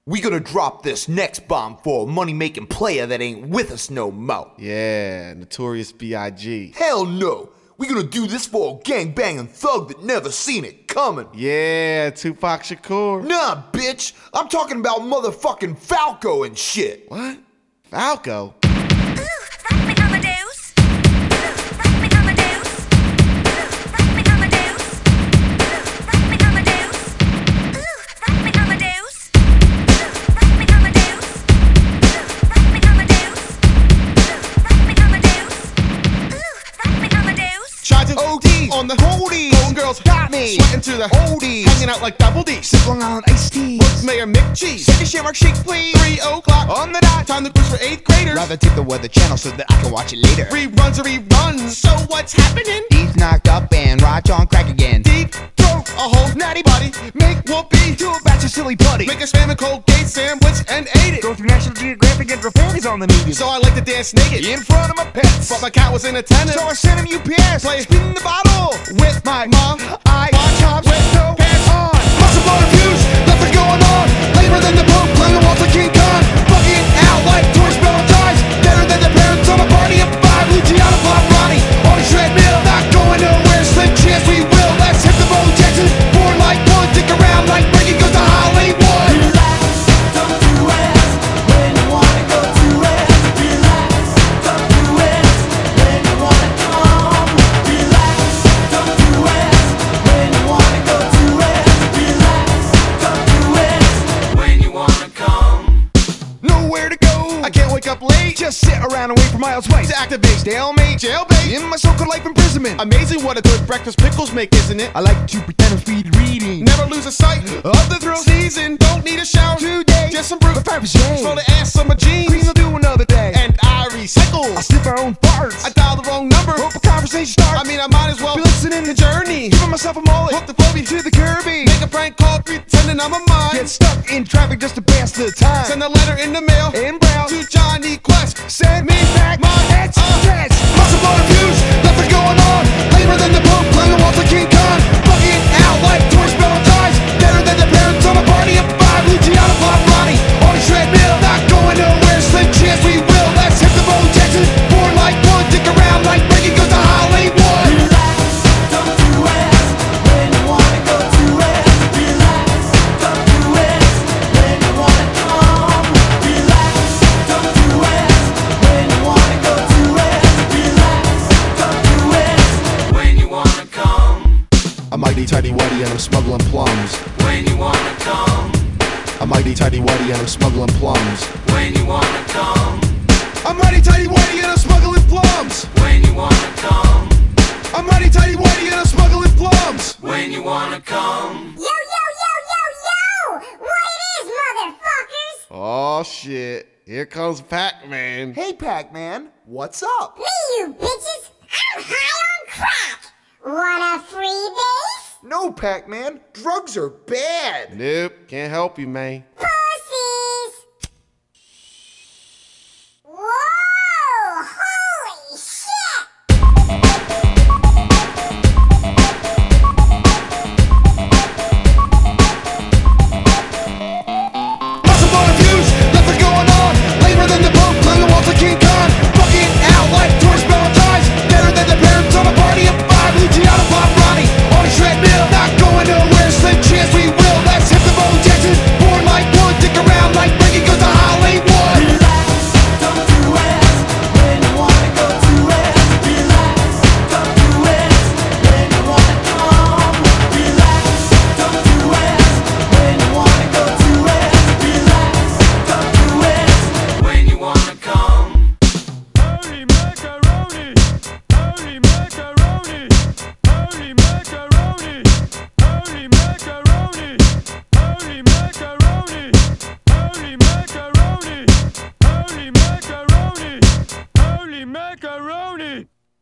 We gonna drop this next bomb for a money-making player that ain't with us no more. Yeah, Notorious B.I.G. Hell no! We gonna do this for a gang-banging thug that never seen it coming. Yeah, Tupac Shakur. Nah, bitch! I'm talking about motherfucking Falco and shit! What? Falco? Tried to OD on the holdie. Golden girls got me. Sweating to the holdie. Hanging out like double D. Sipping on iced tea. Works Mayor Mick Cheese. Second Shamrock Shake, please. 3 o'clock on the dot. Time to quiz for 8th graders. Rather take the Weather Channel so that I can watch it later. Reruns are reruns. So what's happening? Deep knocked up and Raj on crack again. Deep throat, a whole natty body. Make whoopee. Do a batch of silly putty. Make a spam and Colgate sandwich and ate it. Go through National Geographic and reporters on the media. So I like to dance naked in front of my pets. But my cat was in attendance. So I sent him UPS. Play spin the bottle with my mom. I watch hops with no pants on. Lots of motor views, nothing going on. Lamer than the Pope, playing Walter King Kong. Bucking out like tourist ties. Better than the parents on a party of 5. Luciano Pavarotti on a treadmill. Not going nowhere, slim chance we will. Let's hit the road, Jackson. Born like one, dick around like Brady goes to Hollywood. Relax, don't do it when you wanna go to it. Relax, don't do it when you wanna come. Relax, don't do it when you wanna go to it. Relax, don't do it when you wanna come. Nowhere to go. I can't wake up late. Just sit around and wait for Miles White To activate stalemate, jailbait. in my so-called life imprisonment. Amazing what a good breakfast pickles make, isn't it? I like to pretend I'm speed reading. Never lose a sight of the thrill season. Don't need a shower Today, just some brute. but 5%. Slow the ass on my jeans. Please will do another day. And I recycle. I sniff our own farts. I dial the wrong number. Hope a conversation starts. I mean, I might as well be listening the journey. Giving myself a mullet. Hook the Phobie to the Kirby. Make a prank call pretending I'm a mime. Get stuck in traffic just to pass the time. Send a letter in the mail and browse to Johnny Quest. Send me back my heads. Yes. Lots of motor views, nothing going on. Lamer than the Pope, playing Walter King Kong. Bucking out like tourist ties. Better than the parents on a party of 5. Luciano Pavarotti on a treadmill. Not going nowhere, slim chance we will. Let's hit the road, Jackson. Born like one, dick around like Brady goes to Hollywood. Relax, don't do it when you wanna go to it. Relax, don't do it when you wanna come. Relax, don't do it when you wanna go to it. Relax, don't do it when you wanna come. I'm mighty tighty whitey and I'm smuggling plums. When you wanna come. I'm mighty tighty whitey and I'm smuggling plums. When you wanna come. I'm mighty tighty whitey and I'm smuggling plums. When you wanna come. I'm mighty tighty whitey and I'm smuggling plums. When you wanna come. Yo, yo, yo, yo, yo! What it is, motherfuckers? Oh shit, here comes Pac-Man. Hey, Pac-Man, what's up? Me, you bitches! I'm high on crack! Want a free base? No, Pac-Man, drugs are bad. Nope, can't help you, man. Fuck